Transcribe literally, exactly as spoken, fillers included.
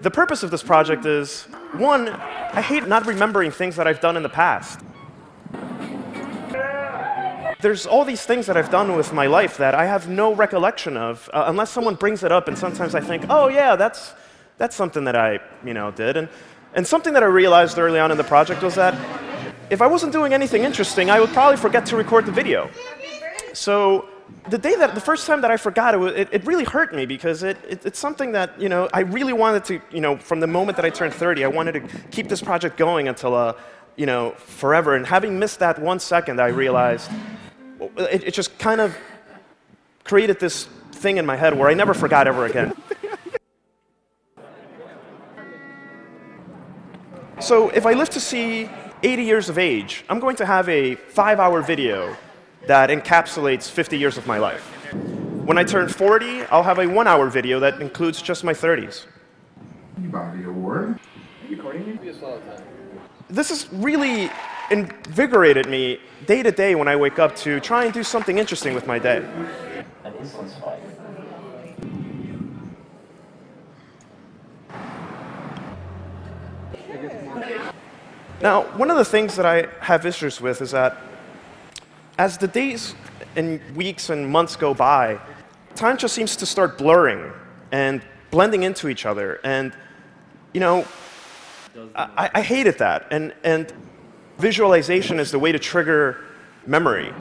The purpose of this project is, one, I hate not remembering things that I've done in the past. There's all these things that I've done with my life that I have no recollection of, uh, unless someone brings it up, and sometimes I think, oh yeah, that's, that's something that I you know, did. And, and something that I realized early on in the project was that if I wasn't doing anything interesting, I would probably forget to record the video. So the day that, the first time that I forgot, it, it, it really hurt me because it, it, it's something that, you know, I really wanted to, you know, from the moment that I turned thirty, I wanted to keep this project going until, uh, you know, forever. And having missed that one second, I realized it, it just kind of created this thing in my head where I never forgot ever again. So if I live to see eighty years of age, I'm going to have a five-hour video that encapsulates fifty years of my life. When I turn forty, I'll have a one-hour video that includes just my thirties. You bought the award? This has really invigorated me day to day when I wake up to try and do something interesting with my day. Now, one of the things that I have issues with is that as the days and weeks and months go by, time just seems to start blurring and blending into each other. And, you know, I, I hated that. And, and visualization is the way to trigger memory.